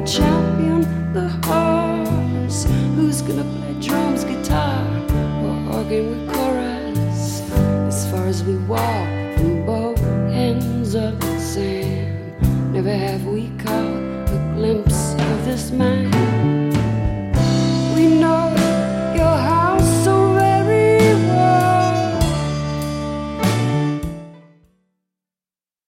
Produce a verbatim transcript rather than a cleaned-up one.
champion, the horse. Who's gonna play drums, guitar, or organ with chorus? As far as we walk from both ends of the sand, never have we caught a glimpse of this man.